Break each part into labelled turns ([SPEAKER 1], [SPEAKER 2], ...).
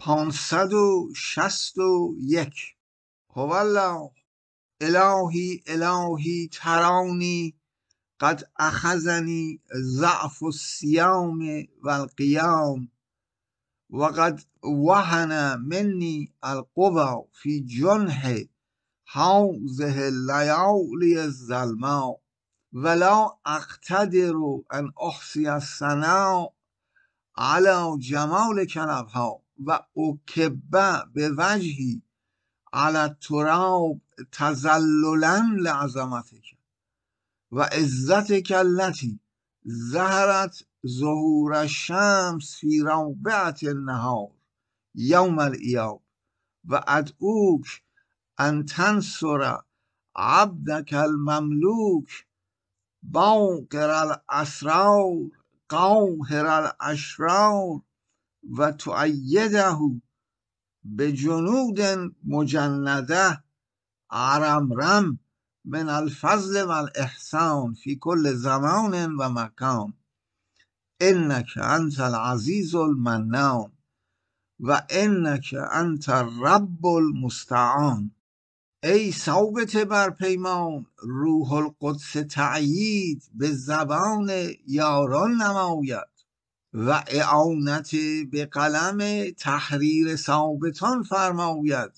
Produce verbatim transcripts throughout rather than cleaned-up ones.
[SPEAKER 1] پانصد و شست و یک. هوالله الهی الهی ترانی قد اخذنی ضعف الصیام و القیام و قد وهن منی القوی فی جنح هذه الليالي الظلماء ولا اقتدر ان احصي الثناء على جمالك الابهى و اکب بوجهی على التراب تذللا لعظمتك و عزتك التي ظهرت ظهور الشمس في روبعة النهار يوم الإياب و ادعوک ان تنصر عبدك المملوك باقر الاسرار قاهر الاشرار و تؤیده بجنود مجنده عرمرم من الفضل و الاحسان فی کل زمان و مکان انک انت العزیز المنان و انک انت الرب المستعان. ای ثابت بر پیمان روح القدس تأیید به زبان یاران نماید و اعانت به قلم تحریر ثابتان فرماید.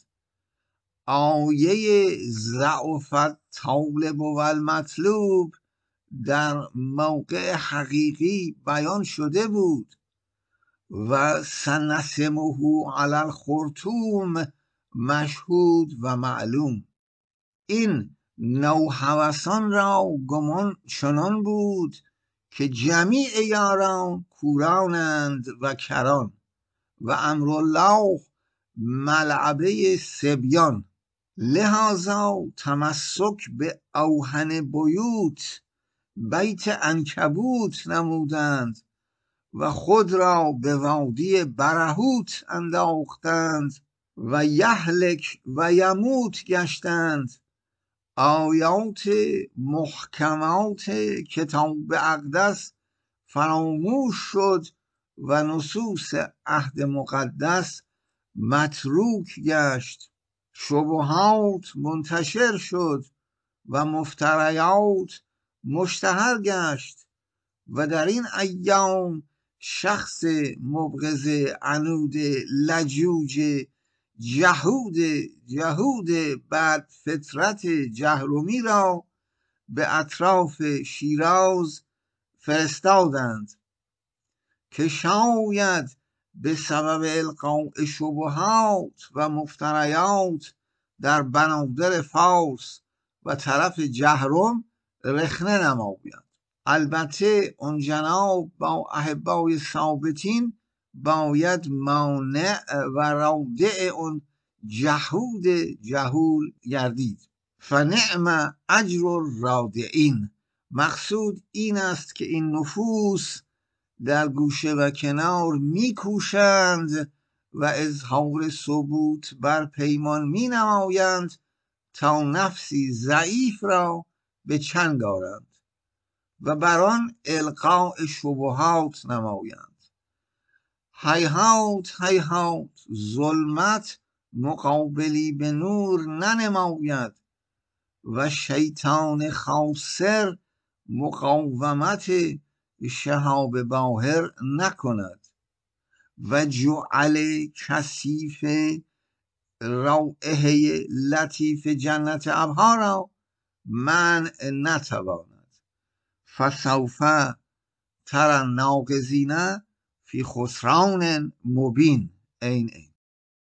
[SPEAKER 1] آیه ضعف طالب و المطلوب در موقع حقیقی بیان شده بود و سنسمه علی الخرطوم مشهود و معلوم. این نوحوثان را گمان چنان بود که جمیع یاران کورانند و کران و امرالله ملعبه صبیان، لذا تمسک به اوهن بیوت بیت عنکبوت نمودند و خود را به وادی برهوت انداختند و یهلک و یموت گشتند. آیات محکمات کتاب اقدس فراموش شد و نصوص عهد مقدس متروک گشت. شبهات منتشر شد و مفتریات مشتهر گشت و در این ایام شخص مبغض عنود لجوج جهود جهود بعد فطرت جهرومی را به اطراف شیراز فرستادند که شاید به سبب القاء شبهات و مفتریات در بنادر فارس و طرف جهرم رخنه نماید. البته اون جناب با احبای ثابتین باید مانع و رادع اون جهود جهول گردید. فنعم اجر الرادعین. مقصود این است که این نفوس در گوشه و کنار میکوشند و اظهار ثبوت بر پیمان می نمایند تا نفسی ضعیف را به چنگ آرند و بر آن القاء شبهات نمایند. هیهات هیهات، ظلمت مقابلی به نور ننماید و شیطان خاسر مقاومت شهاب باهر نکند و جعل کثیف روعه لطیف جنت ابها را منع نتواند. فسوف ترى الناقضین فی خسران مبین. این این